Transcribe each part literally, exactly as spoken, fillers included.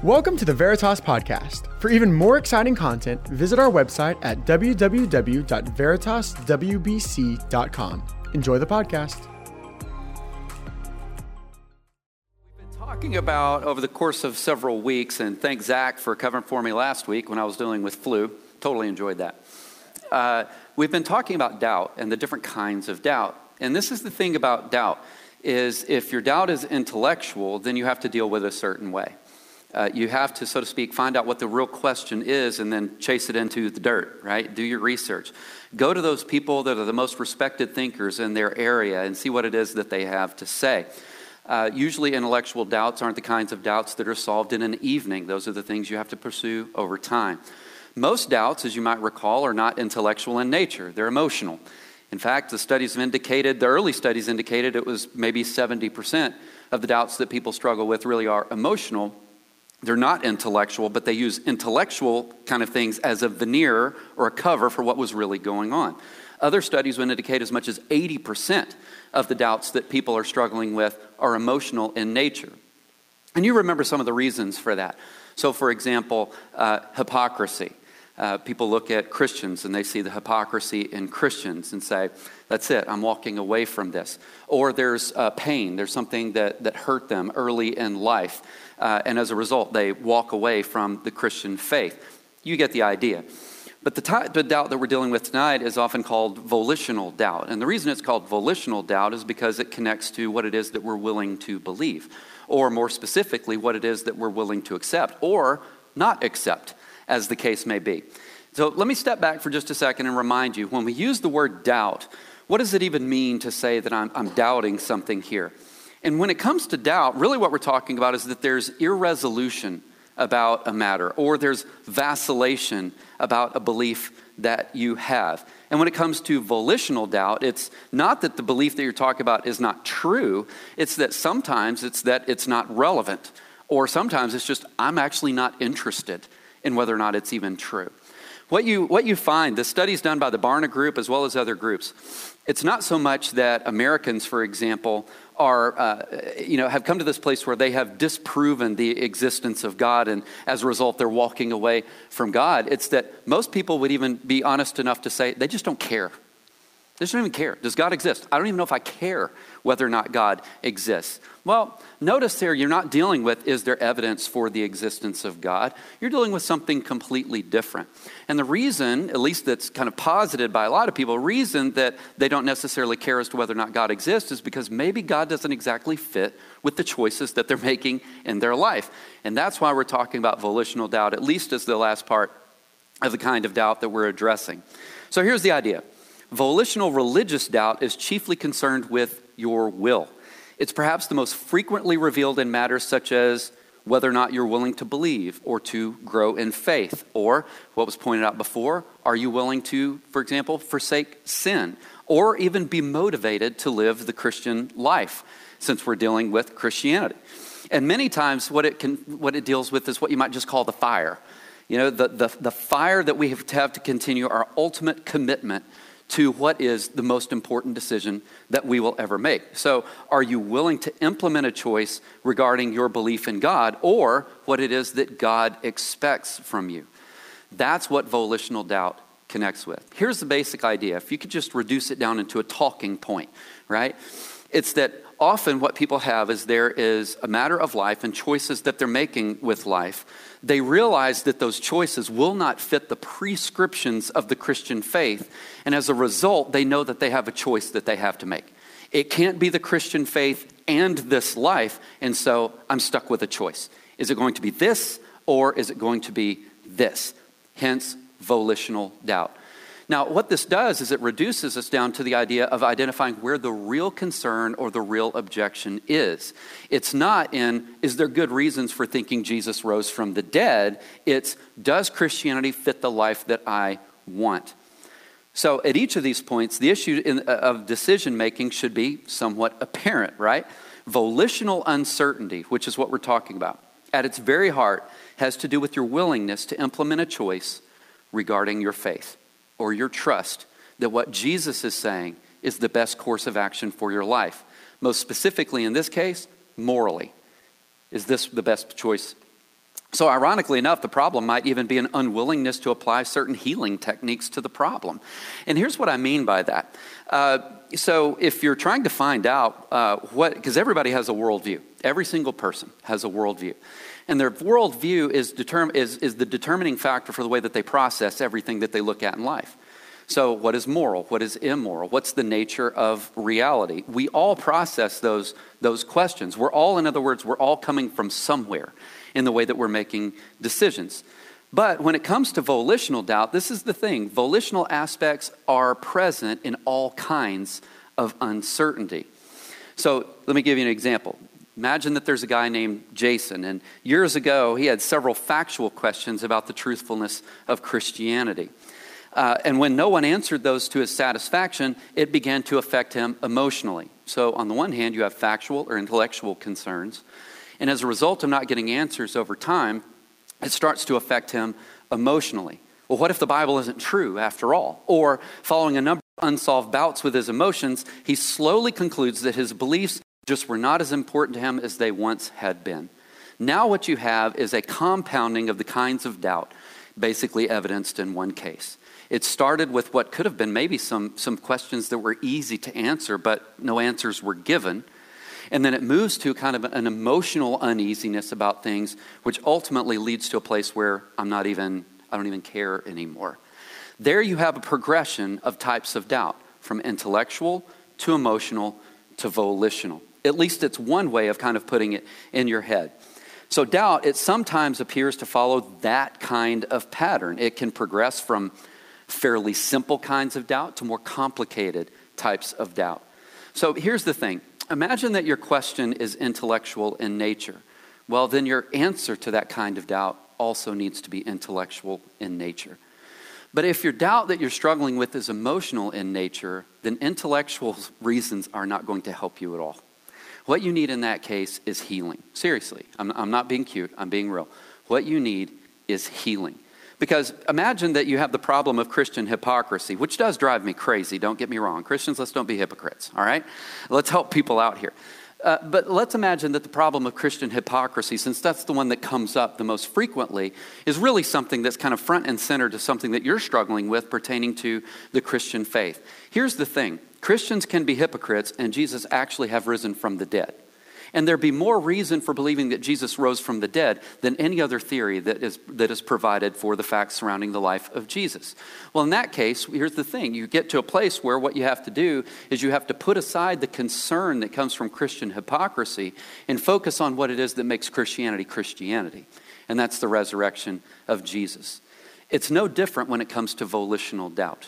Welcome to the Veritas Podcast. For even more exciting content, visit our website at w w w dot veritas w b c dot com. Enjoy the podcast. We've been talking about over the course of several weeks, and thank Zach for covering for me last week when I was dealing with flu. Totally enjoyed that. Uh, we've been talking about doubt and the different kinds of doubt. And this is the thing about doubt, is if your doubt is intellectual, then you have to deal with it a certain way. Uh, you have to, so to speak, find out what the real question is and then chase it into the dirt, right? Do your research. Go to those people that are the most respected thinkers in their area and see what it is that they have to say. Uh, usually intellectual doubts aren't the kinds of doubts that are solved in an evening. Those are the things you have to pursue over time. Most doubts, as you might recall, are not intellectual in nature. They're emotional. In fact, the studies have indicated, the early studies indicated it was maybe seventy percent of the doubts that people struggle with really are emotional. They're not intellectual, but they use intellectual kind of things as a veneer or a cover for what was really going on. Other studies would indicate as much as eighty percent of the doubts that people are struggling with are emotional in nature. And you remember some of the reasons for that. So, for example, uh, hypocrisy. Uh, people look at Christians and they see the hypocrisy in Christians and say, that's it, I'm walking away from this. Or there's uh, pain, there's something that, that hurt them early in life. Uh, and as a result, they walk away from the Christian faith. You get the idea. But the, t- the doubt that we're dealing with tonight is often called volitional doubt. And the reason it's called volitional doubt is because it connects to what it is that we're willing to believe. Or more specifically, what it is that we're willing to accept or not accept, as the case may be. So let me step back for just a second and remind you, when we use the word doubt, what does it even mean to say that I'm, I'm doubting something here? And when it comes to doubt, really what we're talking about is that there's irresolution about a matter, or there's vacillation about a belief that you have. And when it comes to volitional doubt, it's not that the belief that you're talking about is not true, it's that sometimes it's that it's not relevant, or sometimes it's just I'm actually not interested in whether or not it's even true. What you what you find, the studies done by the Barna Group as well as other groups, it's not so much that Americans, for example, are uh, you know have come to this place where they have disproven the existence of God, and as a result, they're walking away from God. It's that most people would even be honest enough to say they just don't care. They just don't even care. Does God exist? I don't even know if I care whether or not God exists. Well, notice here, you're not dealing with, is there evidence for the existence of God? You're dealing with something completely different. And the reason, at least that's kind of posited by a lot of people, reason that they don't necessarily care as to whether or not God exists is because maybe God doesn't exactly fit with the choices that they're making in their life. And that's why we're talking about volitional doubt, at least as the last part of the kind of doubt that we're addressing. So here's the idea. Volitional religious doubt is chiefly concerned with your will. It's perhaps the most frequently revealed in matters such as whether or not you're willing to believe or to grow in faith. Or, what was pointed out before, are you willing to, for example, forsake sin? Or even be motivated to live the Christian life, since we're dealing with Christianity. And many times what it can, what it deals with is what you might just call the fire. You know, the, the, the fire that we have to have to continue our ultimate commitment to what is the most important decision that we will ever make. So are you willing to implement a choice regarding your belief in God or what it is that God expects from you? That's what volitional doubt connects with. Here's the basic idea. If you could just reduce it down into a talking point, right? It's that often what people have is there is a matter of life and choices that they're making with life. They realize that those choices will not fit the prescriptions of the Christian faith. And as a result, they know that they have a choice that they have to make. It can't be the Christian faith and this life. And so I'm stuck with a choice. Is it going to be this or is it going to be this? Hence, volitional doubt. Now, what this does is it reduces us down to the idea of identifying where the real concern or the real objection is. It's not in, is there good reasons for thinking Jesus rose from the dead? It's, does Christianity fit the life that I want? So at each of these points, the issue in, uh, of decision-making should be somewhat apparent, right? Volitional uncertainty, which is what we're talking about, at its very heart has to do with your willingness to implement a choice regarding your faith or your trust that what Jesus is saying is the best course of action for your life. Most specifically in this case, morally. Is this the best choice So ironically enough, the problem might even be an unwillingness to apply certain healing techniques to the problem. And here's what I mean by that. Uh, so if you're trying to find out uh, what, because everybody has a worldview. Every single person has a worldview. And their worldview is, determ- is, is the determining factor for the way that they process everything that they look at in life. So what is moral? What is immoral? What's the nature of reality? We all process those, those questions. We're all, in other words, we're all coming from somewhere in the way that we're making decisions. But when it comes to volitional doubt, this is the thing. Volitional aspects are present in all kinds of uncertainty. So let me give you an example. Imagine that there's a guy named Jason, and years ago he had several factual questions about the truthfulness of Christianity. Uh, and when no one answered those to his satisfaction, it began to affect him emotionally. So on the one hand, you have factual or intellectual concerns. And as a result of not getting answers over time, it starts to affect him emotionally. Well, what if the Bible isn't true after all? Or following a number of unsolved bouts with his emotions, he slowly concludes that his beliefs just were not as important to him as they once had been. Now what you have is a compounding of the kinds of doubt, basically evidenced in one case. It started with what could have been maybe some, some questions that were easy to answer, but no answers were given. And then it moves to kind of an emotional uneasiness about things, which ultimately leads to a place where I'm not even, I don't even care anymore. There you have a progression of types of doubt, from intellectual to emotional to volitional. At least it's one way of kind of putting it in your head. So doubt, it sometimes appears to follow that kind of pattern. It can progress from fairly simple kinds of doubt to more complicated types of doubt. So here's the thing. Imagine that your question is intellectual in nature. Well, then your answer to that kind of doubt also needs to be intellectual in nature. But if your doubt that you're struggling with is emotional in nature, then intellectual reasons are not going to help you at all. What you need in that case is healing. Seriously, I'm, I'm not being cute, I'm being real. What you need is healing. Because imagine that you have the problem of Christian hypocrisy, which does drive me crazy, don't get me wrong. Christians, let's don't be hypocrites, all right? Let's help people out here. Uh, but let's imagine that the problem of Christian hypocrisy, since that's the one that comes up the most frequently, is really something that's kind of front and center to something that you're struggling with pertaining to the Christian faith. Here's the thing. Christians can be hypocrites, and Jesus actually have risen from the dead. And there'd be more reason for believing that Jesus rose from the dead than any other theory that is that is provided for the facts surrounding the life of Jesus. Well, in that case, here's the thing. You get to a place where what you have to do is you have to put aside the concern that comes from Christian hypocrisy and focus on what it is that makes Christianity Christianity. And that's the resurrection of Jesus. It's no different when it comes to volitional doubt.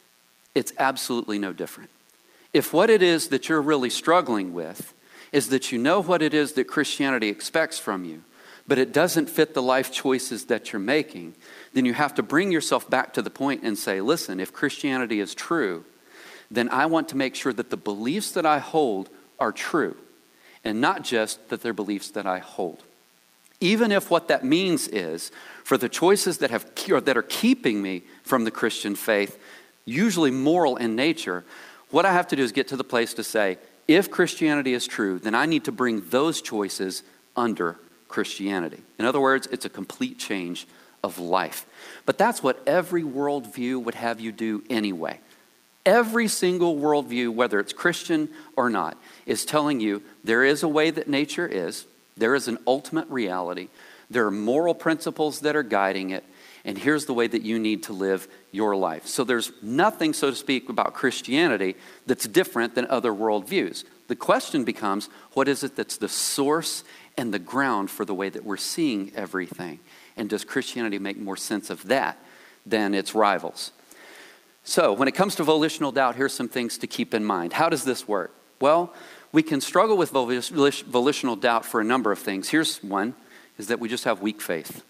It's absolutely no different. If what it is that you're really struggling with is that you know what it is that Christianity expects from you, but it doesn't fit the life choices that you're making, then you have to bring yourself back to the point and say, listen, if Christianity is true, then I want to make sure that the beliefs that I hold are true, and not just that they're beliefs that I hold. Even if what that means is, for the choices that have or that are keeping me from the Christian faith, usually moral in nature, what I have to do is get to the place to say, if Christianity is true, then I need to bring those choices under Christianity. In other words, it's a complete change of life. But that's what every worldview would have you do anyway. Every single worldview, whether it's Christian or not, is telling you there is a way that nature is, there is an ultimate reality, there are moral principles that are guiding it, and here's the way that you need to live your life. So there's nothing, so to speak, about Christianity that's different than other worldviews. The question becomes, what is it that's the source and the ground for the way that we're seeing everything? And does Christianity make more sense of that than its rivals? So when it comes to volitional doubt, here's some things to keep in mind. How does this work? Well, we can struggle with volitional doubt for a number of things. Here's one, is that we just have weak faith.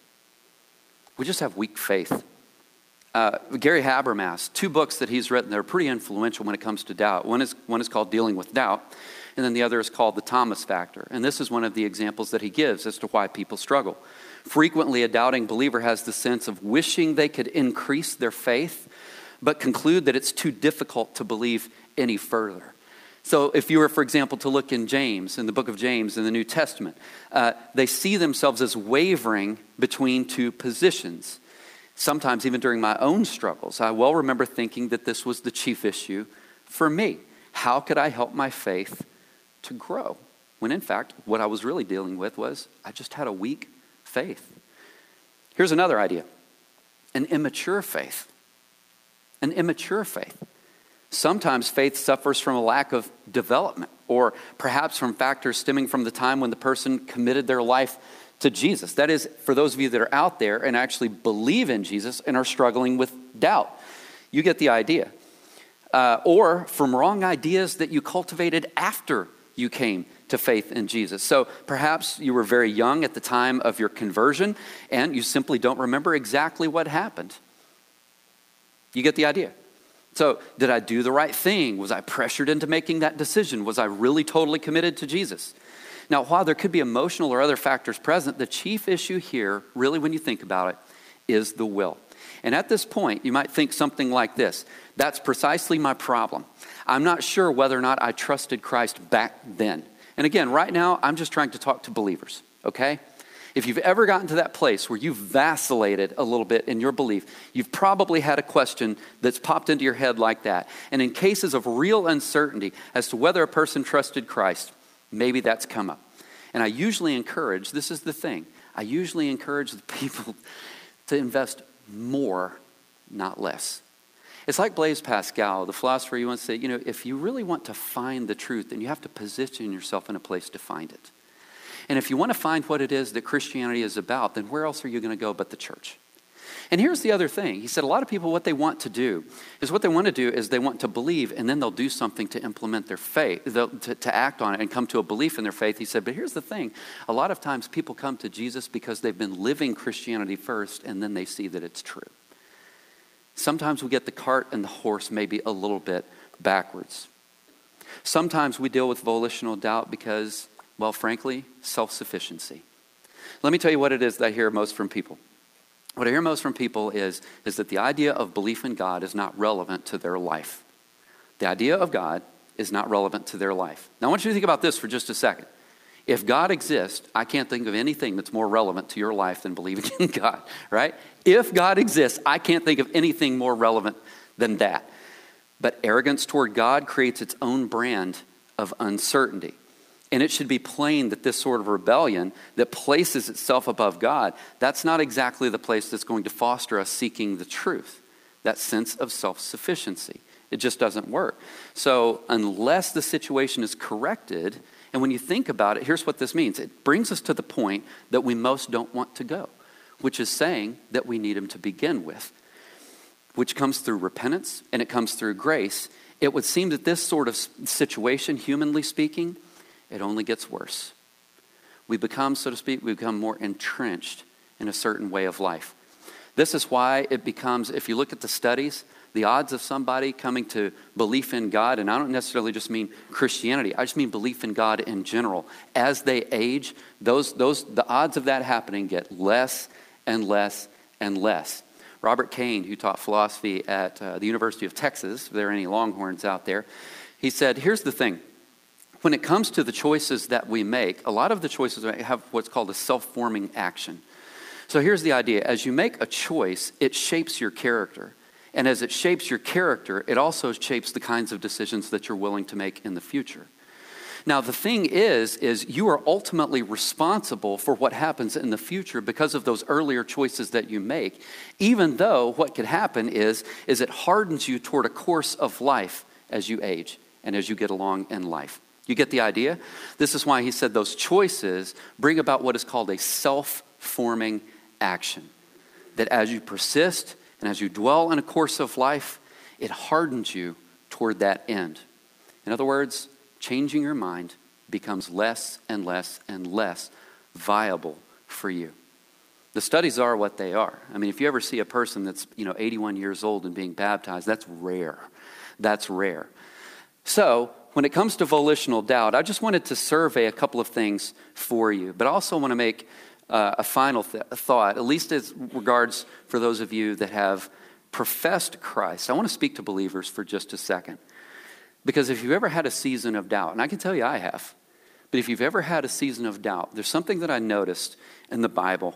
We just have weak faith. Uh, Gary Habermas, two books that he's written that are pretty influential when it comes to doubt. One is, one is called Dealing with Doubt, and then the other is called The Thomas Factor. And this is one of the examples that he gives as to why people struggle. Frequently, a doubting believer has the sense of wishing they could increase their faith, but conclude that it's too difficult to believe any further. So if you were, for example, to look in James, in the book of James in the New Testament, uh, they see themselves as wavering between two positions. Sometimes even during my own struggles, I well remember thinking that this was the chief issue for me. How could I help my faith to grow? When in fact, what I was really dealing with was I just had a weak faith. Here's another idea. An immature faith. An immature faith. Sometimes faith suffers from a lack of development, or perhaps from factors stemming from the time when the person committed their life to Jesus. That is, for those of you that are out there and actually believe in Jesus and are struggling with doubt. You get the idea. Uh, or from wrong ideas that you cultivated after you came to faith in Jesus. So perhaps you were very young at the time of your conversion and you simply don't remember exactly what happened. You get the idea. So did I do the right thing? Was I pressured into making that decision? Was I really totally committed to Jesus? Now, while there could be emotional or other factors present, the chief issue here, really when you think about it, is the will. And at this point, you might think something like this. That's precisely my problem. I'm not sure whether or not I trusted Christ back then. And again, right now, I'm just trying to talk to believers, okay? If you've ever gotten to that place where you've vacillated a little bit in your belief, you've probably had a question that's popped into your head like that. And in cases of real uncertainty as to whether a person trusted Christ, maybe that's come up. And I usually encourage, this is the thing, I usually encourage the people to invest more, not less. It's like Blaise Pascal, the philosopher. He once said, you know, if you really want to find the truth, then you have to position yourself in a place to find it. And if you want to find what it is that Christianity is about, then where else are you going to go but the church? And here's the other thing. He said a lot of people, what they want to do is what they want to do is they want to believe, and then they'll do something to implement their faith, to, to act on it and come to a belief in their faith. He said, but here's the thing. A lot of times people come to Jesus because they've been living Christianity first, and then they see that it's true. Sometimes we get the cart and the horse maybe a little bit backwards. Sometimes we deal with volitional doubt because, well, frankly, self-sufficiency. Let me tell you what it is that I hear most from people. What I hear most from people is, is that the idea of belief in God is not relevant to their life. The idea of God is not relevant to their life. Now, I want you to think about this for just a second. If God exists, I can't think of anything that's more relevant to your life than believing in God, right? If God exists, I can't think of anything more relevant than that. But arrogance toward God creates its own brand of uncertainty. And it should be plain that this sort of rebellion that places itself above God, that's not exactly the place that's going to foster us seeking the truth. That sense of self-sufficiency. It just doesn't work. So unless the situation is corrected, and when you think about it, here's what this means. It brings us to the point that we most don't want to go, which is saying that we need him to begin with, which comes through repentance and it comes through grace. It would seem that this sort of situation, humanly speaking, it only gets worse. We become, so to speak, we become more entrenched in a certain way of life. This is why it becomes, if you look at the studies, the odds of somebody coming to belief in God, and I don't necessarily just mean Christianity, I just mean belief in God in general. As they age, those, those, the odds of that happening get less and less and less. Robert Kane, who taught philosophy at uh, the University of Texas, if there are any Longhorns out there, he said, here's the thing. When it comes to the choices that we make, a lot of the choices have what's called a self-forming action. So here's the idea. As you make a choice, it shapes your character. And as it shapes your character, it also shapes the kinds of decisions that you're willing to make in the future. Now, the thing is, is you are ultimately responsible for what happens in the future because of those earlier choices that you make, even though what could happen is, is it hardens you toward a course of life as you age and as you get along in life. You get the idea? This is why he said those choices bring about what is called a self-forming action. That as you persist and as you dwell in a course of life, it hardens you toward that end. In other words, changing your mind becomes less and less and less viable for you. The studies are what they are. I mean, if you ever see a person that's, you know, eighty-one years old and being baptized, that's rare. That's rare. So, when it comes to volitional doubt, I just wanted to survey a couple of things for you, but I also want to make uh, a final th- thought, at least as regards for those of you that have professed Christ. I want to speak to believers for just a second. Because if you've ever had a season of doubt, and I can tell you I have, but if you've ever had a season of doubt, there's something that I noticed in the Bible.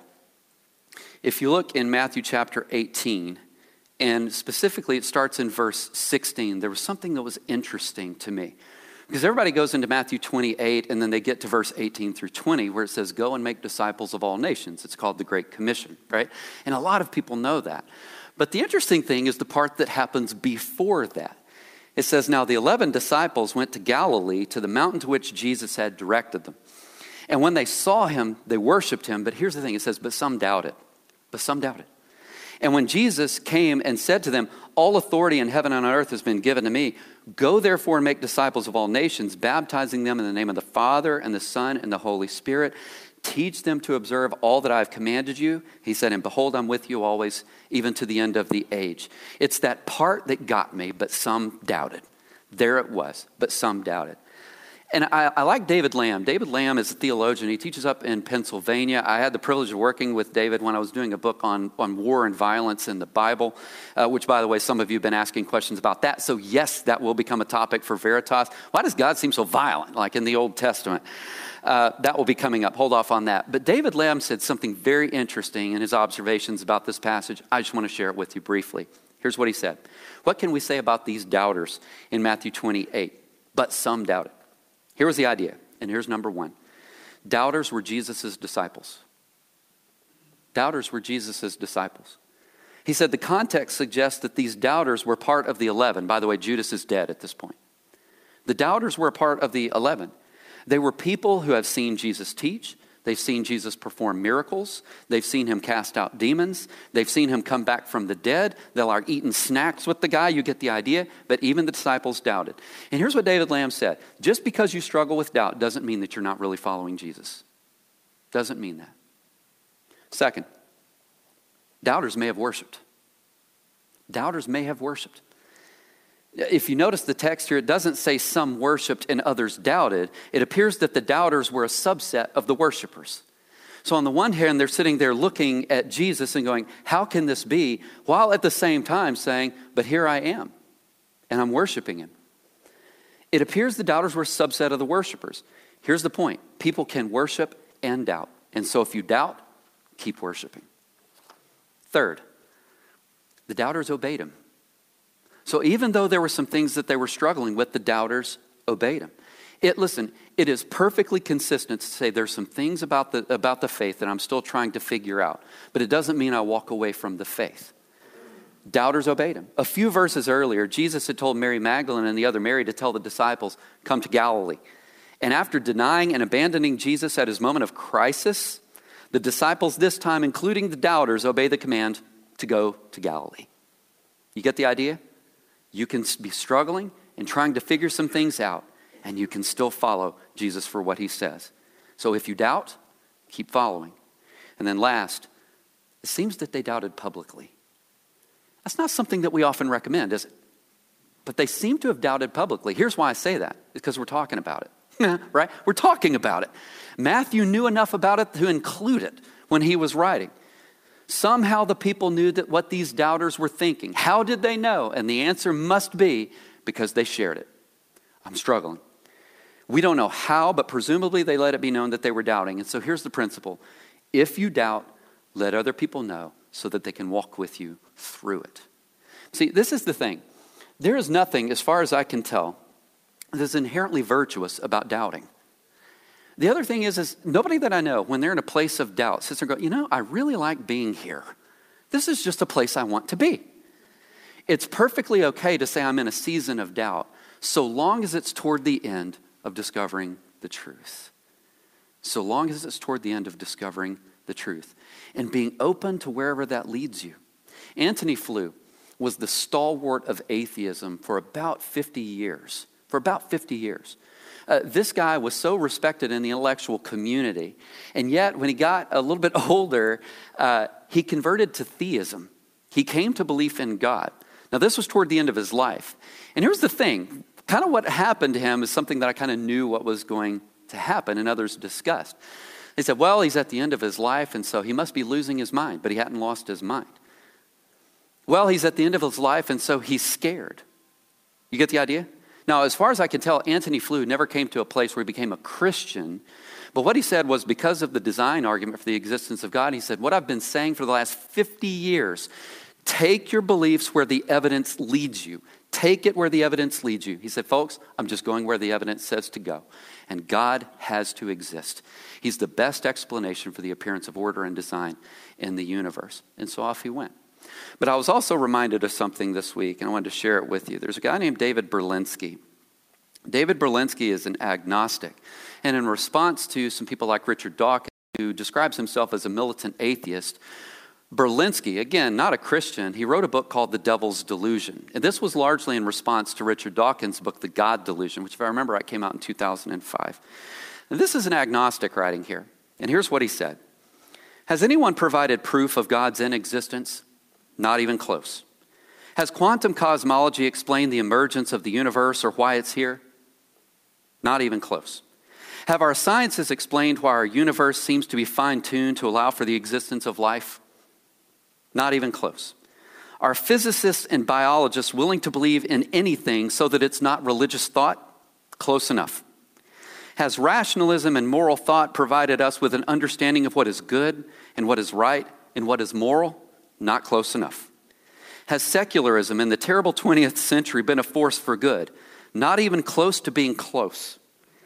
If you look in Matthew chapter eighteen, and specifically it starts in verse sixteen, there was something that was interesting to me. Because everybody goes into Matthew twenty-eight, and then they get to verse eighteen through twenty, where it says, go and make disciples of all nations. It's called the Great Commission, right? And a lot of people know that. But the interesting thing is the part that happens before that. It says, now the eleven disciples went to Galilee, to the mountain to which Jesus had directed them. And when they saw him, they worshiped him. But here's the thing, it says, but some doubted. But some doubted. And when Jesus came and said to them, all authority in heaven and on earth has been given to me. Go therefore and make disciples of all nations, baptizing them in the name of the Father and the Son and the Holy Spirit. Teach them to observe all that I have commanded you. He said, and behold, I'm with you always, even to the end of the age. It's that part that got me, but some doubted. There it was, but some doubted. And I, I like David Lamb. David Lamb is a theologian. He teaches up in Pennsylvania. I had the privilege of working with David when I was doing a book on, on war and violence in the Bible, uh, which, by the way, some of you have been asking questions about that. So, yes, that will become a topic for Veritas. Why does God seem so violent, like in the Old Testament? Uh, that will be coming up. Hold off on that. But David Lamb said something very interesting in his observations about this passage. I just want to share it with you briefly. Here's what he said. What can we say about these doubters in Matthew twenty-eight? But some doubted. Here was the idea, and here's number one. Doubters were Jesus' disciples. Doubters were Jesus' disciples. He said the context suggests that these doubters were part of the eleven. By the way, Judas is dead at this point. The doubters were a part of the eleven. They were people who have seen Jesus teach. They've seen Jesus perform miracles. They've seen him cast out demons. They've seen him come back from the dead. They're like eating snacks with the guy. You get the idea. But even the disciples doubted. And here's what David Lamb said. Just because you struggle with doubt doesn't mean that you're not really following Jesus. Doesn't mean that. Second, doubters may have worshiped. Doubters may have worshiped. If you notice the text here, it doesn't say some worshiped and others doubted. It appears that the doubters were a subset of the worshipers. So on the one hand, they're sitting there looking at Jesus and going, how can this be? While at the same time saying, but here I am, and I'm worshiping him. It appears the doubters were a subset of the worshipers. Here's the point. People can worship and doubt. And so if you doubt, keep worshiping. Third, the doubters obeyed him. So even though there were some things that they were struggling with, the doubters obeyed him. It, listen, it is perfectly consistent to say there's some things about the, about the faith that I'm still trying to figure out. But it doesn't mean I walk away from the faith. Doubters obeyed him. A few verses earlier, Jesus had told Mary Magdalene and the other Mary to tell the disciples, come to Galilee. And after denying and abandoning Jesus at his moment of crisis, the disciples this time, including the doubters, obey the command to go to Galilee. You get the idea? You can be struggling and trying to figure some things out, and you can still follow Jesus for what he says. So if you doubt, keep following. And then last, it seems that they doubted publicly. That's not something that we often recommend, is it? But they seem to have doubted publicly. Here's why I say that. It's because we're talking about it, right? We're talking about it. Matthew knew enough about it to include it when he was writing. Somehow the people knew that what these doubters were thinking. How did they know? And the answer must be because they shared it. I'm struggling. We don't know how, but presumably they let it be known that they were doubting. And so here's the principle. If you doubt, let other people know so that they can walk with you through it. See, this is the thing. There is nothing, as far as I can tell, that's inherently virtuous about doubting. The other thing is, is nobody that I know, when they're in a place of doubt, sits there and goes, you know, I really like being here. This is just a place I want to be. It's perfectly okay to say I'm in a season of doubt, so long as it's toward the end of discovering the truth. So long as it's toward the end of discovering the truth. And being open to wherever that leads you. Antony Flew was the stalwart of atheism for about fifty years. For about fifty years. Uh, this guy was so respected in the intellectual community. And yet, when he got a little bit older, uh, he converted to theism. He came to belief in God. Now, this was toward the end of his life. And here's the thing. Kind of what happened to him is something that I kind of knew what was going to happen, and others discussed. They said, well, he's at the end of his life, and so he must be losing his mind. But he hadn't lost his mind. Well, he's at the end of his life, and so he's scared. You get the idea? Now, as far as I can tell, Antony Flew never came to a place where he became a Christian. But what he said was, because of the design argument for the existence of God, he said, what I've been saying for the last fifty years, take your beliefs where the evidence leads you. Take it where the evidence leads you. He said, folks, I'm just going where the evidence says to go. And God has to exist. He's the best explanation for the appearance of order and design in the universe. And so off he went. But I was also reminded of something this week, and I wanted to share it with you. There's a guy named David Berlinski. David Berlinski is an agnostic. And in response to some people like Richard Dawkins, who describes himself as a militant atheist, Berlinski, again, not a Christian, he wrote a book called The Devil's Delusion. And this was largely in response to Richard Dawkins' book, The God Delusion, which, if I remember right, came out in two thousand five. And this is an agnostic writing here. And here's what he said. Has anyone provided proof of God's inexistence? Not even close. Has quantum cosmology explained the emergence of the universe or why it's here? Not even close. Have our sciences explained why our universe seems to be fine-tuned to allow for the existence of life? Not even close. Are physicists and biologists willing to believe in anything so that it's not religious thought? Close enough. Has rationalism and moral thought provided us with an understanding of what is good and what is right and what is moral? Not close enough. Has secularism in the terrible twentieth century been a force for good? Not even close to being close.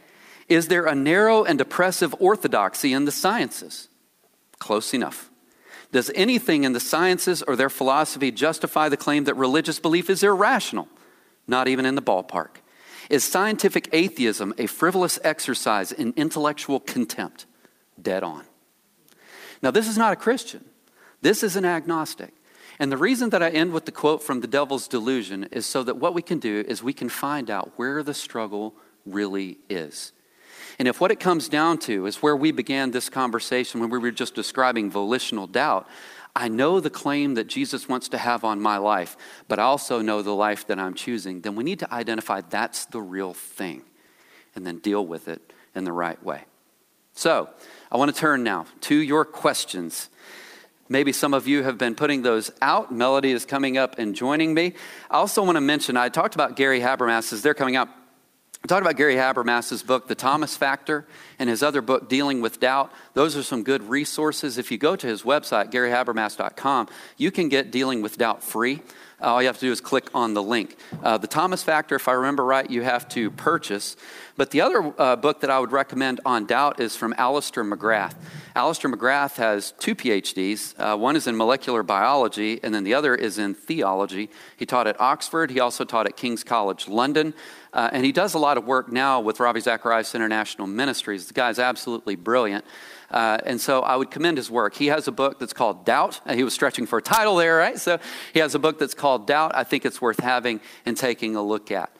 Is there a narrow and oppressive orthodoxy in the sciences? Close enough. Does anything in the sciences or their philosophy justify the claim that religious belief is irrational? Not even in the ballpark. Is scientific atheism a frivolous exercise in intellectual contempt? Dead on. Now, this is not a Christian. This is an agnostic. And the reason that I end with the quote from The Devil's Delusion is so that what we can do is we can find out where the struggle really is. And if what it comes down to is where we began this conversation when we were just describing volitional doubt, I know the claim that Jesus wants to have on my life, but I also know the life that I'm choosing, then we need to identify that's the real thing and then deal with it in the right way. So I want to turn now to your questions. Maybe some of you have been putting those out. Melody is coming up and joining me. I also want to mention, I talked about Gary Habermas's, they're coming up. I talked about Gary Habermas's book, The Thomas Factor, and his other book, Dealing with Doubt. Those are some good resources. If you go to his website, gary habermas dot com, you can get Dealing with Doubt free. Uh, all you have to do is click on the link. Uh, the Thomas Factor, if I remember right, you have to purchase. But the other uh, book that I would recommend on doubt is from Alistair McGrath. Alistair McGrath has two P H Ds. Uh, one is in molecular biology, and then the other is in theology. He taught at Oxford. He also taught at King's College London. Uh, and he does a lot of work now with Ravi Zacharias International Ministries. The guy's absolutely brilliant. Uh, and so I would commend his work. He has a book that's called Doubt. Uh, he was stretching for a title there, right? So he has a book that's called Doubt. I think it's worth having and taking a look at.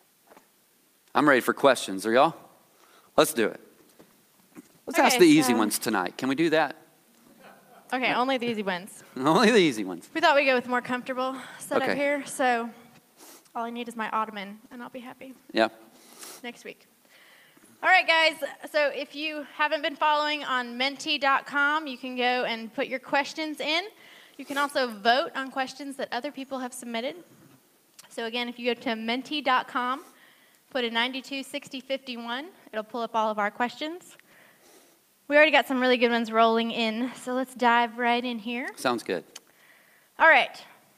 I'm ready for questions. Are y'all? Let's do it. Let's Okay, ask the easy so- ones tonight. Can we do that? Okay, only the easy ones. Only the easy ones. We thought we'd go with more comfortable setup Okay. here, so all I need is my ottoman, and I'll be happy Yeah. next week. All right, guys, so if you haven't been following on menti dot com, you can go and put your questions in. You can also vote on questions that other people have submitted. So again, if you go to menti dot com, put in ninety-two sixty fifty-one, it'll pull up all of our questions. We already got some really good ones rolling in, so let's dive right in here. Sounds good. All right.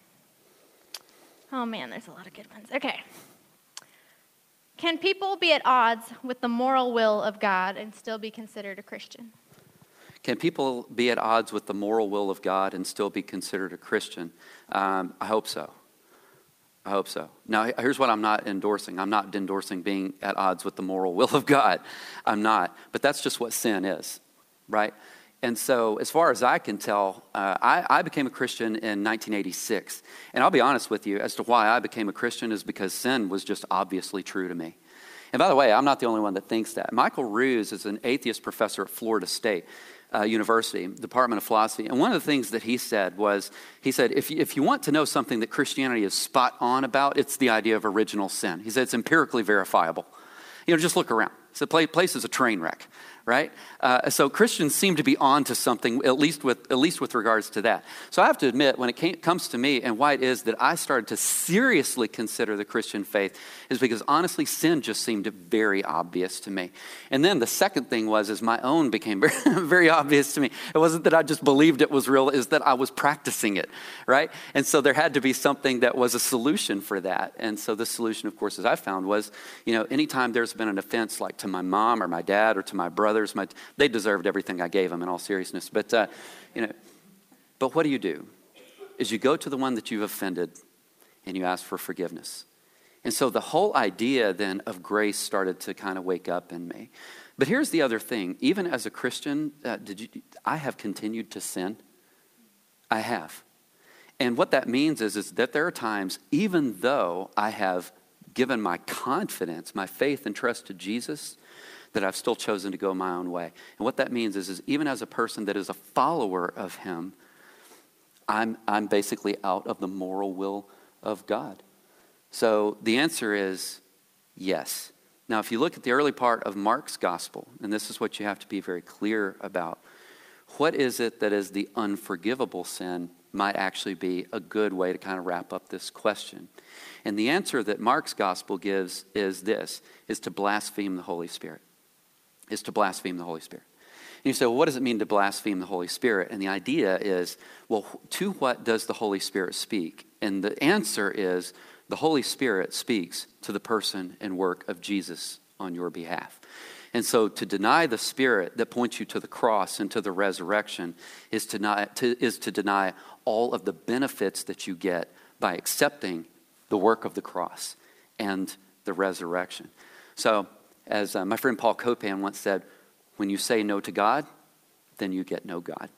Oh, man, there's a lot of good ones. Okay. Can people be at odds with the moral will of God and still be considered a Christian? Can people be at odds with the moral will of God and still be considered a Christian? Um, I hope so. I hope so. Now, here's what I'm not endorsing. I'm not endorsing being at odds with the moral will of God. I'm not. But that's just what sin is, right? And so as far as I can tell, uh, I, I became a Christian in nineteen eighty-six. And I'll be honest with you, as to why I became a Christian is because sin was just obviously true to me. And by the way, I'm not the only one that thinks that. Michael Ruse is an atheist professor at Florida State uh, University, Department of Philosophy. And one of the things that he said was, he said, if you, if you want to know something that Christianity is spot on about, it's the idea of original sin. He said it's empirically verifiable. You know, just look around. It's a place, place is a train wreck, right? Uh, so Christians seem to be on to something, at least with at least with regards to that. So I have to admit, when it came, comes to me and why it is that I started to seriously consider the Christian faith is because honestly, sin just seemed very obvious to me. And then the second thing was, is my own became very, very obvious to me. It wasn't that I just believed it was real, is that I was practicing it, right? And so there had to be something that was a solution for that. And so the solution, of course, as I found was, you know, anytime there's been an offense like to my mom or my dad or to my brothers, my they deserved everything I gave them in all seriousness. But, uh, you know, but what do you do? Is you go to the one that you've offended and you ask for forgiveness. And so the whole idea then of grace started to kind of wake up in me. But here's the other thing. Even as a Christian, uh, did you? I have continued to sin. I have. And what that means is, is that there are times, even though I have given my confidence, my faith and trust to Jesus, that I've still chosen to go my own way. And what that means is, is even as a person that is a follower of him, I'm, I'm basically out of the moral will of God. So the answer is yes. Now, if you look at the early part of Mark's gospel, and this is what you have to be very clear about, what is it that is the unforgivable sin might actually be a good way to kind of wrap up this question. And the answer that Mark's gospel gives is this, is to blaspheme the Holy Spirit. Is to blaspheme the Holy Spirit. And you say, well, what does it mean to blaspheme the Holy Spirit? And the idea is, well, to what does the Holy Spirit speak? And the answer is, the Holy Spirit speaks to the person and work of Jesus on your behalf. And so to deny the Spirit that points you to the cross and to the resurrection is to, not, to, is to deny all of the benefits that you get by accepting the work of the cross and the resurrection. So, as uh, my friend Paul Copan once said, when you say no to God, then you get no God.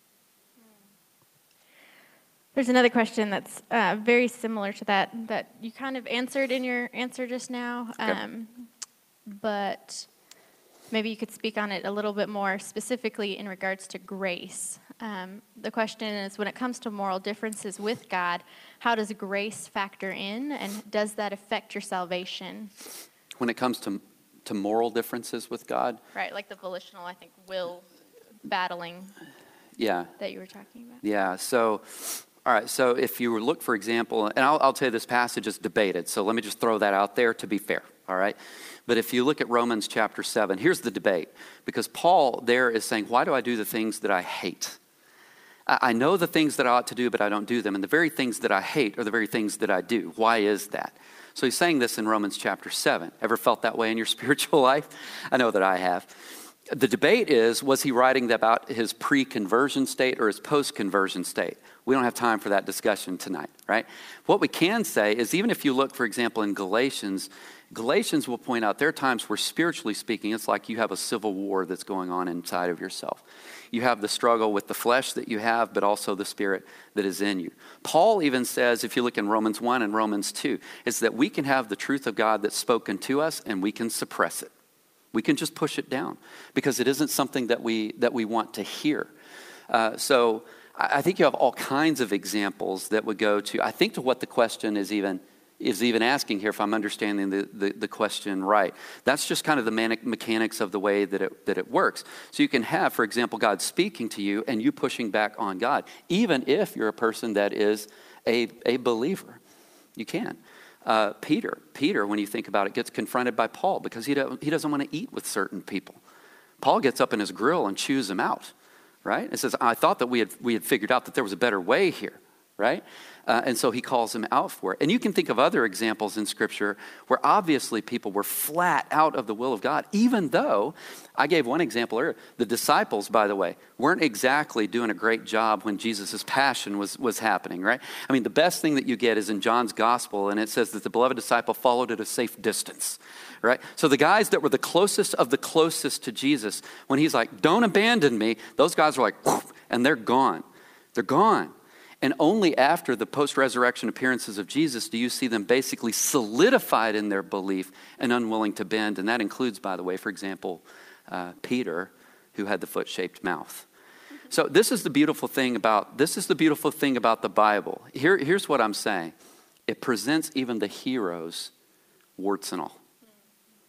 There's another question that's uh, very similar to that, that you kind of answered in your answer just now. Um, okay. But maybe you could speak on it a little bit more specifically in regards to grace. Um, the question is, when it comes to moral differences with God, how does grace factor in, and does that affect your salvation? When it comes to to moral differences with God? Right, like the volitional, I think, will battling yeah. that you were talking about. Yeah, so, all right, so if you look, for example, and I'll, I'll tell you this passage is debated, so let me just throw that out there to be fair, all right? But if you look at Romans chapter seven, here's the debate, because Paul there is saying, why do I do the things that I hate? I, I know the things that I ought to do, but I don't do them, and the very things that I hate are the very things that I do. Why is that? So he's saying this in Romans chapter seven. Ever felt that way in your spiritual life? I know that I have. The debate is, was he writing about his pre-conversion state or his post-conversion state? We don't have time for that discussion tonight, right? What we can say is, even if you look, for example, in Galatians, Galatians will point out there are times where, spiritually speaking, it's like you have a civil war that's going on inside of yourself. You have the struggle with the flesh that you have, but also the Spirit that is in you. Paul even says, if you look in Romans one and Romans two, is that we can have the truth of God that's spoken to us and we can suppress it. We can just push it down because it isn't something that we that we want to hear. Uh, so I think you have all kinds of examples that would go to, I think to what the question is even is even asking here, if I'm understanding the, the, the question right. That's just kind of the manic mechanics of the way that it that it works. So you can have, for example, God speaking to you and you pushing back on God, even if you're a person that is a, a believer. You can. Uh, Peter, Peter, when you think about it, gets confronted by Paul because he don't, he doesn't want to eat with certain people. Paul gets up in his grill and chews them out, right? It says, I thought that we had we had figured out that there was a better way here, right? Uh, and so he calls him out for it. And you can think of other examples in Scripture where obviously people were flat out of the will of God, even though, I gave one example earlier, the disciples, by the way, weren't exactly doing a great job when Jesus' passion was, was happening, right? I mean, the best thing that you get is in John's gospel, and it says that the beloved disciple followed at a safe distance, right? So the guys that were the closest of the closest to Jesus, when he's like, don't abandon me, those guys are like, whoosh, and they're gone. They're gone. And only after the post-resurrection appearances of Jesus do you see them basically solidified in their belief and unwilling to bend. And that includes, by the way, for example, uh, Peter, who had the foot-shaped mouth. So this is the beautiful thing about this is the beautiful thing about the Bible. Here, here's what I'm saying. It presents even the heroes, warts and all.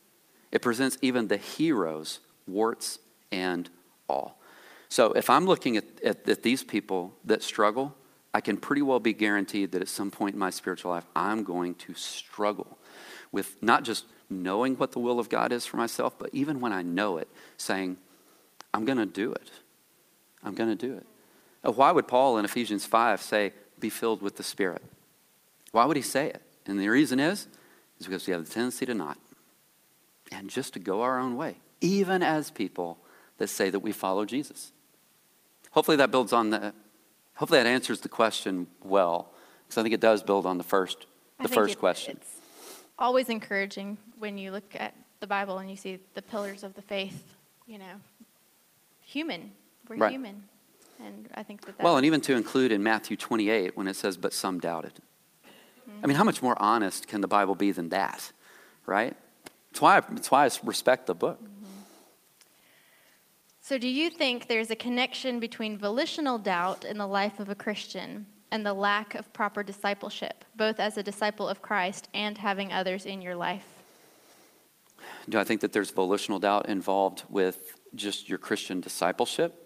It presents even the heroes, warts and all. So if I'm looking at, at, at these people that struggle, I can pretty well be guaranteed that at some point in my spiritual life, I'm going to struggle with not just knowing what the will of God is for myself, but even when I know it, saying, I'm going to do it. I'm going to do it. Now, why would Paul in Ephesians five say, be filled with the Spirit? Why would he say it? And the reason is, is because we have the tendency to not. And just to go our own way, even as people that say that we follow Jesus. Hopefully that builds on the, hopefully that answers the question well, because I think it does build on the first, the first it, question. It's always encouraging when you look at the Bible and you see the pillars of the faith, you know, human, we're right. human. And I think that that Well, and even to include in Matthew twenty-eight when it says, but some doubted. Mm-hmm. I mean, how much more honest can the Bible be than that, right? That's why, that's why I respect the book. Mm-hmm. So do you think there's a connection between volitional doubt in the life of a Christian and the lack of proper discipleship, both as a disciple of Christ and having others in your life? Do I think that there's volitional doubt involved with just your Christian discipleship?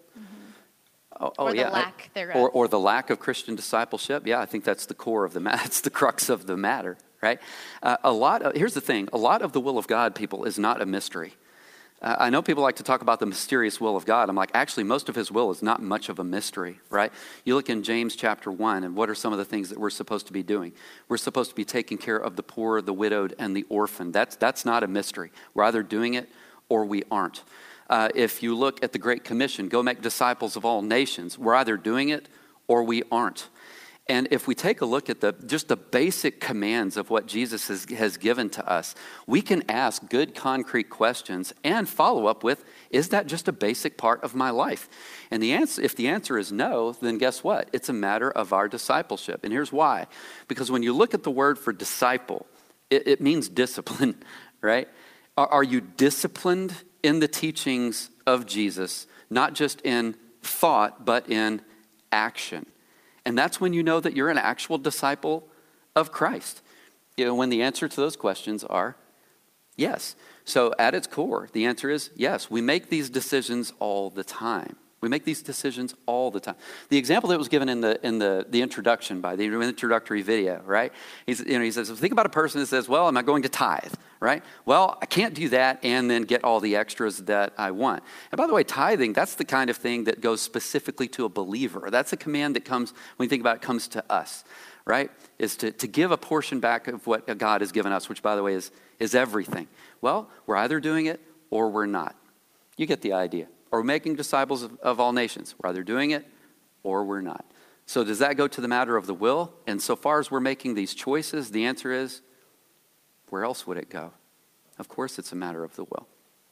Oh, oh, or the yeah. lack thereof. Or, or the lack of Christian discipleship. Yeah, I think that's the core of the matter. It's the crux of the matter, right? Uh, a lot. Of, here's the thing. A lot of the will of God, people, is not a mystery. Uh, I know people like to talk about the mysterious will of God. I'm like, actually, most of his will is not much of a mystery, right? You look in James chapter one, and what are some of the things that we're supposed to be doing? We're supposed to be taking care of the poor, the widowed, and the orphan. That's, that's not a mystery. We're either doing it or we aren't. Uh, if you look at the Great Commission, go make disciples of all nations, we're either doing it or we aren't. And if we take a look at the just the basic commands of what Jesus has, has given to us, we can ask good, concrete questions and follow up with, is that just a basic part of my life? And the answer, if the answer is no, then guess what? It's a matter of our discipleship. And here's why. Because when you look at the word for disciple, it, it means discipline, right? Are, are you disciplined in the teachings of Jesus, not just in thought, but in action? And that's when you know that you're an actual disciple of Christ. You know, when the answer to those questions are yes. So at its core, the answer is yes. We make these decisions all the time. We make these decisions all the time. The example that was given in the in the, the introduction by the introductory video, right? He's, you know, he says, think about a person that says, well, am I going to tithe, right? Well, I can't do that and then get all the extras that I want. And by the way, tithing, that's the kind of thing that goes specifically to a believer. That's a command that comes, when you think about it, comes to us, right? Is to, to give a portion back of what God has given us, which, by the way, is, is everything. Well, we're either doing it or we're not. You get the idea. Or we're making disciples of, of all nations. We're either doing it or we're not. So does that go to the matter of the will? And so far as we're making these choices, the answer is, where else would it go? Of course it's a matter of the will.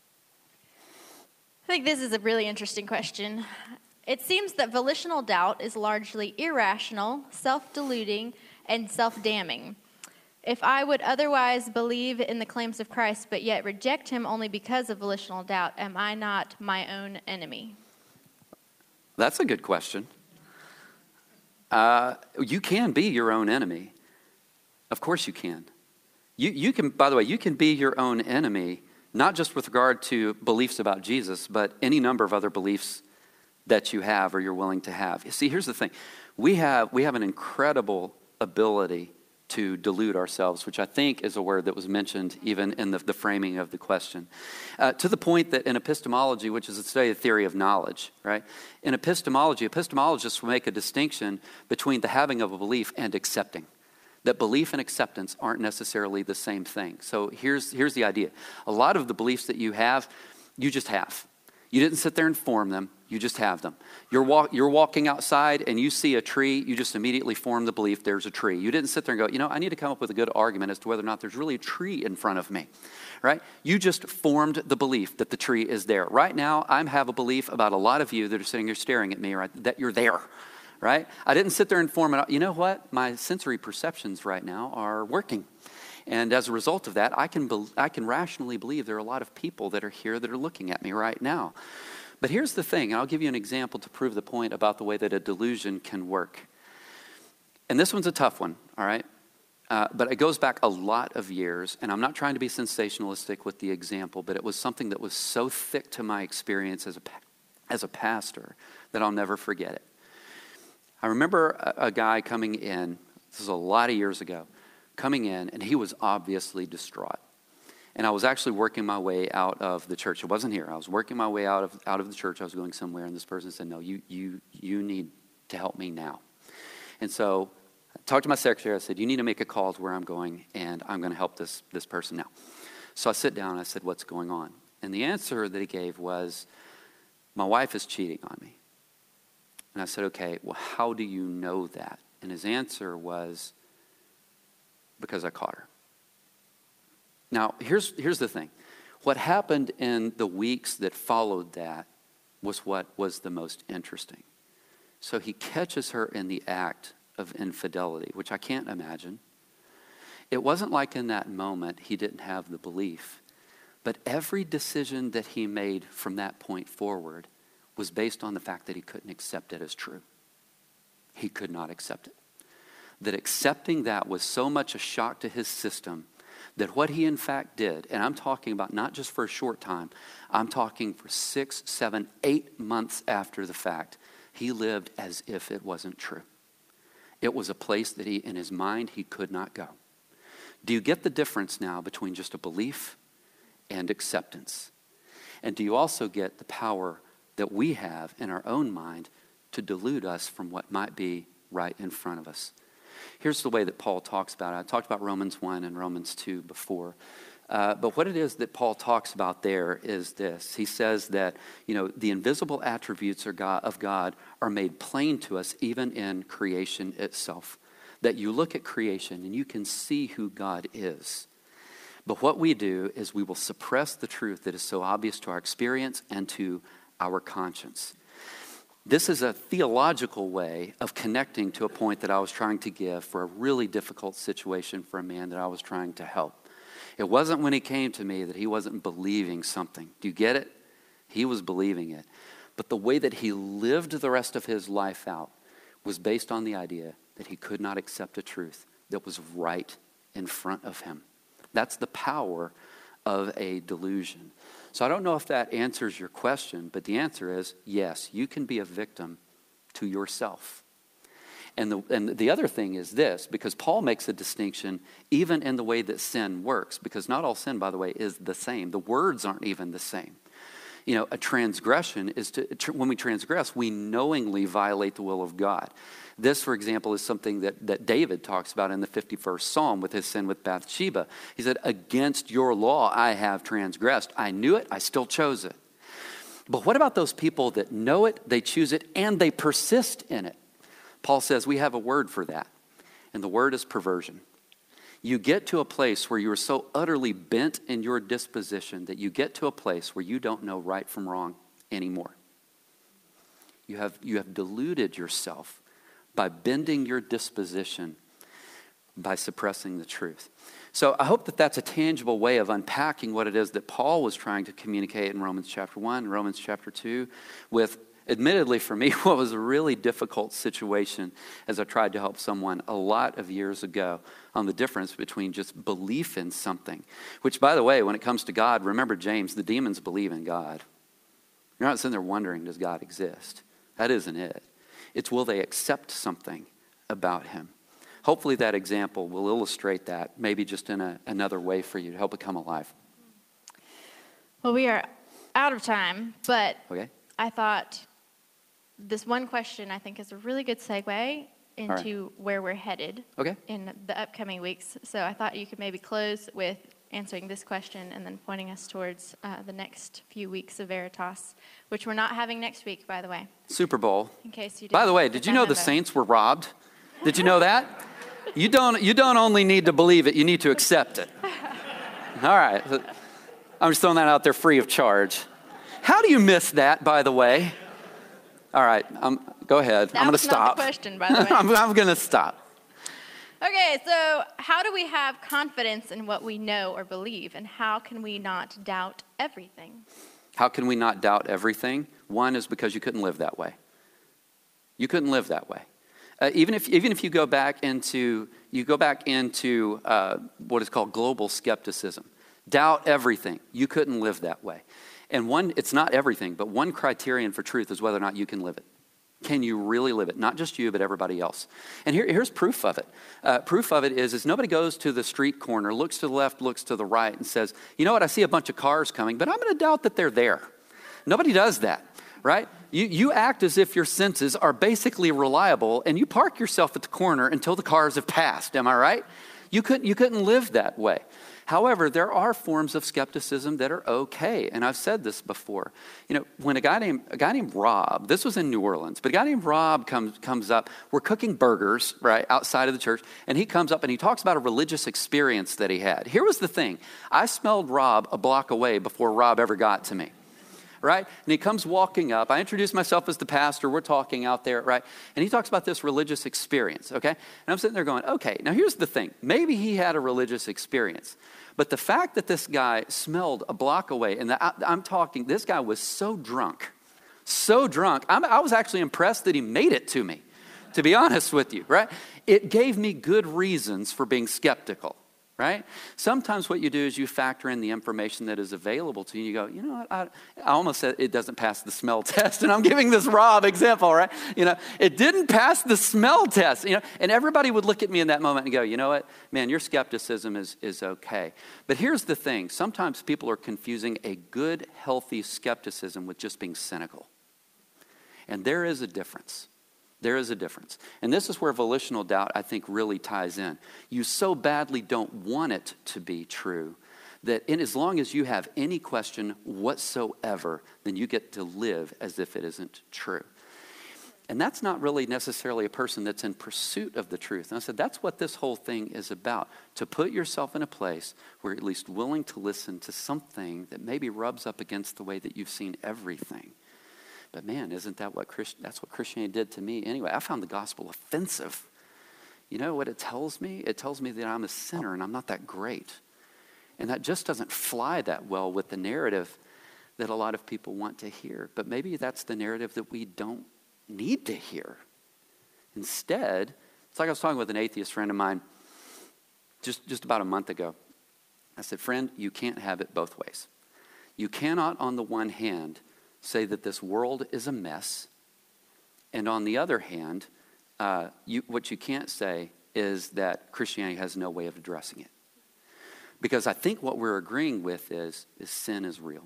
I think this is a really interesting question. It seems that volitional doubt is largely irrational, self-deluding, and self-damning. If I would otherwise believe in the claims of Christ, but yet reject him only because of volitional doubt, am I not my own enemy? That's a good question. Uh, you can be your own enemy. Of course you can. You, you can, by the way, you can be your own enemy, not just with regard to beliefs about Jesus, but any number of other beliefs that you have or you're willing to have. You see, here's the thing. We have, we have an incredible ability to delude ourselves, which I think is a word that was mentioned even in the, the framing of the question. Uh, to the point that in epistemology, which is a study of theory of knowledge, right? In epistemology, epistemologists will make a distinction between the having of a belief and accepting. That belief and acceptance aren't necessarily the same thing. So here's, here's the idea. A lot of the beliefs that you have, you just have. You didn't sit there and form them. You just have them. You're, walk, you're walking outside and you see a tree. You just immediately form the belief there's a tree. You didn't sit there and go, you know, I need to come up with a good argument as to whether or not there's really a tree in front of me, right? You just formed the belief that the tree is there. Right now, I have a belief about a lot of you that are sitting here staring at me, right, that you're there, right? I didn't sit there and form it. You know what? My sensory perceptions right now are working. And as a result of that, I can be, I can rationally believe there are a lot of people that are here that are looking at me right now. But here's the thing, and I'll give you an example to prove the point about the way that a delusion can work. And this one's a tough one, all right? Uh, but it goes back a lot of years, and I'm not trying to be sensationalistic with the example, but it was something that was so thick to my experience as a, as a pastor that I'll never forget it. I remember a, a guy coming in, this is a lot of years ago, coming in, and he was obviously distraught. And I was actually working my way out of the church. It wasn't here. I was working my way out of out of the church. I was going somewhere, and this person said, no, you you you need to help me now. And so I talked to my secretary. I said, you need to make a call to where I'm going, and I'm going to help this, this person now. So I sit down, and I said, what's going on? And the answer that he gave was, my wife is cheating on me. And I said, okay, well, how do you know that? And his answer was, because I caught her. Now, here's, here's the thing. What happened in the weeks that followed that was what was the most interesting. So he catches her in the act of infidelity, which I can't imagine. It wasn't like in that moment he didn't have the belief, but every decision that he made from that point forward was based on the fact that he couldn't accept it as true. He could not accept it. That accepting that was so much a shock to his system that what he in fact did, and I'm talking about not just for a short time, I'm talking for six, seven, eight months after the fact, he lived as if it wasn't true. It was a place that he, in his mind, he could not go. Do you get the difference now between just a belief and acceptance? And do you also get the power that we have in our own mind to delude us from what might be right in front of us? Here's the way that Paul talks about it. I talked about Romans one and Romans two before. Uh, but what it is that Paul talks about there is this. He says that, you know, the invisible attributes of God, of God are made plain to us even in creation itself. That you look at creation and you can see who God is. But what we do is we will suppress the truth that is so obvious to our experience and to our conscience. This is a theological way of connecting to a point that I was trying to give for a really difficult situation for a man that I was trying to help. It wasn't when he came to me that he wasn't believing something. Do you get it? He was believing it. But the way that he lived the rest of his life out was based on the idea that he could not accept a truth that was right in front of him. That's the power of a delusion. So I don't know if that answers your question, but the answer is yes, you can be a victim to yourself. And the, and the other thing is this, because Paul makes a distinction even in the way that sin works, because not all sin, by the way, is the same. The words aren't even the same. You know, a transgression is to, when we transgress, we knowingly violate the will of God. This, for example, is something that, that David talks about in the fifty-first Psalm with his sin with Bathsheba. He said, against your law I have transgressed. I knew it, I still chose it. But what about those people that know it, they choose it, and they persist in it? Paul says we have a word for that, and the word is perversion. You get to a place where you are so utterly bent in your disposition that you get to a place where you don't know right from wrong anymore. You have, you have deluded yourself by bending your disposition, by suppressing the truth. So I hope that that's a tangible way of unpacking what it is that Paul was trying to communicate in Romans chapter one, Romans chapter two, with, admittedly for me, what was a really difficult situation as I tried to help someone a lot of years ago on the difference between just belief in something, which, by the way, when it comes to God, remember James, the demons believe in God. You're not sitting there wondering, does God exist? That isn't it. It's will they accept something about him. Hopefully that example will illustrate that, maybe just in a, another way for you to help it come alive. Well, we are out of time, but okay. I thought this one question I think is a really good segue into right. where we're headed okay. in the upcoming weeks. So I thought you could maybe close with answering this question and then pointing us towards uh, the next few weeks of Veritas, which we're not having next week, by the way. Super Bowl. In case you didn't. By the way, did you know the Saints were robbed? Did you know that? You don't, you don't only need to believe it, you need to accept it. All right. I'm just throwing that out there free of charge. How do you miss that, by the way? All right. Um, go ahead. That I'm going to stop. Not the question, by the way. I'm, I'm going to stop. Okay, so how do we have confidence in what we know or believe, and how can we not doubt everything? How can we not doubt everything? One is because you couldn't live that way. You couldn't live that way. Uh, even if even if you go back into you go back into uh, what is called global skepticism, doubt everything. You couldn't live that way. And one, it's not everything, but one criterion for truth is whether or not you can live it. Can you really live it? Not just you, but everybody else. And here, here's proof of it. Uh, proof of it is, is nobody goes to the street corner, looks to the left, looks to the right, and says, you know what, I see a bunch of cars coming, but I'm going to doubt that they're there. Nobody does that, right? You, you act as if your senses are basically reliable, and you park yourself at the corner until the cars have passed. Am I right? You couldn't, you couldn't live that way. However, there are forms of skepticism that are okay, and I've said this before. You know, when a guy named a guy named Rob, this was in New Orleans, but a guy named Rob comes comes up. We're cooking burgers right outside of the church, and he comes up and he talks about a religious experience that he had. Here was the thing: I smelled Rob a block away before Rob ever got to me. Right? And he comes walking up. I introduce myself as the pastor. We're talking out there, right? And he talks about this religious experience, okay? And I'm sitting there going, okay, now here's the thing. Maybe he had a religious experience. But the fact that this guy smelled a block away, and the, I, I'm talking, this guy was so drunk, so drunk. I'm, I was actually impressed that he made it to me, to be honest with you, right? It gave me good reasons for being skeptical. Right? Sometimes what you do is you factor in the information that is available to you. You go, you know what? I, I almost said it doesn't pass the smell test, and I'm giving this Rob example, right? You know, it didn't pass the smell test. You know, and everybody would look at me in that moment and go, you know what, man, your skepticism is is okay. But here's the thing: sometimes people are confusing a good, healthy skepticism with just being cynical, and there is a difference. There is a difference. And this is where volitional doubt, I think, really ties in. You so badly don't want it to be true that in, as long as you have any question whatsoever, then you get to live as if it isn't true. And that's not really necessarily a person that's in pursuit of the truth. And I said, that's what this whole thing is about. To put yourself in a place where you're at least willing to listen to something that maybe rubs up against the way that you've seen everything. But man, isn't that what Christ, that's what Christianity did to me? Anyway, I found the gospel offensive. You know what it tells me? It tells me that I'm a sinner and I'm not that great. And that just doesn't fly that well with the narrative that a lot of people want to hear. But maybe that's the narrative that we don't need to hear. Instead, it's like I was talking with an atheist friend of mine just, just about a month ago. I said, friend, you can't have it both ways. You cannot, on the one hand, say that this world is a mess, and on the other hand, uh, you, what you can't say is that Christianity has no way of addressing it. Because I think what we're agreeing with is, is sin is real.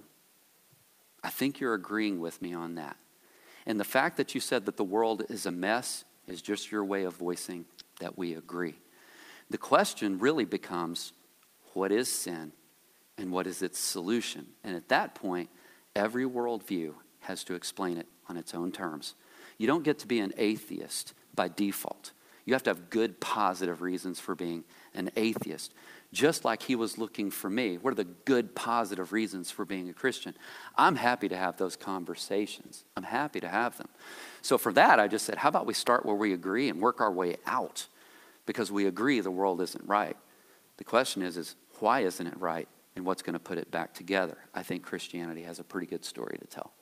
I think you're agreeing with me on that. And the fact that you said that the world is a mess is just your way of voicing that we agree. The question really becomes, what is sin and what is its solution? And at that point, every worldview has to explain it on its own terms. You don't get to be an atheist by default. You have to have good, positive reasons for being an atheist. Just like he was looking for me. What are the good, positive reasons for being a Christian? I'm happy to have those conversations. I'm happy to have them. So for that, I just said, how about we start where we agree and work our way out? Because we agree the world isn't right. The question is, is why isn't it right? And what's going to put it back together? I think Christianity has a pretty good story to tell.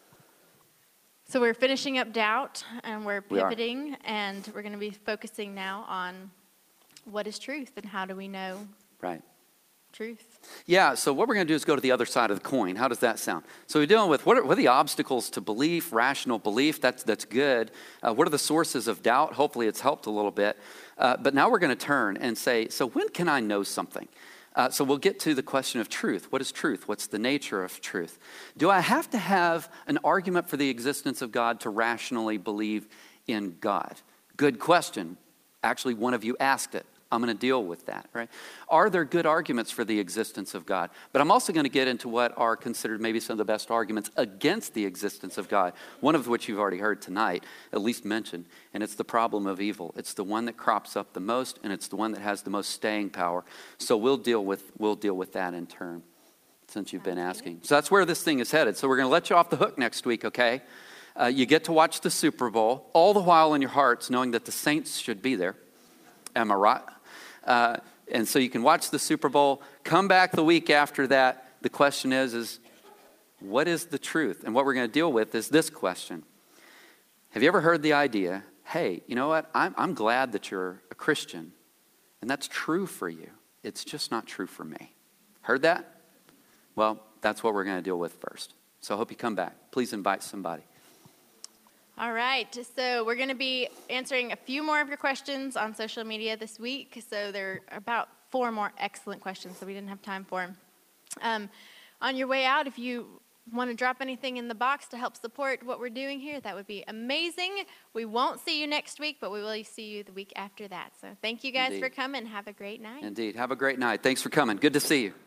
So we're finishing up doubt, and we're We are. pivoting, and we're going to be focusing now on what is truth and how do we know Right. truth. Yeah, so what we're going to do is go to the other side of the coin. How does that sound? So we're dealing with what are, what are the obstacles to belief, rational belief. That's, that's good. Uh, what are the sources of doubt? Hopefully it's helped a little bit. Uh, but now we're going to turn and say, so when can I know something? Uh, so we'll get to the question of truth. What is truth? What's the nature of truth? Do I have to have an argument for the existence of God to rationally believe in God? Good question. Actually, one of you asked it. I'm going to deal with that, right? Are there good arguments for the existence of God? But I'm also going to get into what are considered maybe some of the best arguments against the existence of God, one of which you've already heard tonight, at least mentioned, and it's the problem of evil. It's the one that crops up the most, and it's the one that has the most staying power. So we'll deal with we'll deal with that in turn, since you've been asking. So that's where this thing is headed. So we're going to let you off the hook next week, okay? Uh, you get to watch the Super Bowl, all the while in your hearts knowing that the Saints should be there. Am I right? Uh, and so you can watch the Super Bowl, come back the week after that. The question is, is what is the truth? And what we're going to deal with is this question. Have you ever heard the idea, hey, you know what? I'm, I'm glad that you're a Christian, and that's true for you. It's just not true for me. Heard that? Well, that's what we're going to deal with first. So I hope you come back. Please invite somebody. All right, so we're going to be answering a few more of your questions on social media this week. So there are about four more excellent questions that we didn't have time for. Um, on your way out, if you want to drop anything in the box to help support what we're doing here, that would be amazing. We won't see you next week, but we will see you the week after that. So thank you guys Indeed. for coming. Have a great night. Indeed. Have a great night. Thanks for coming. Good to see you.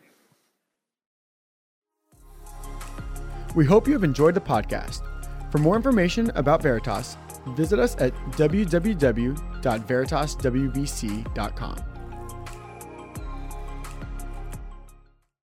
We hope you have enjoyed the podcast. For more information about Veritas, visit us at w w w dot veritas w b c dot com.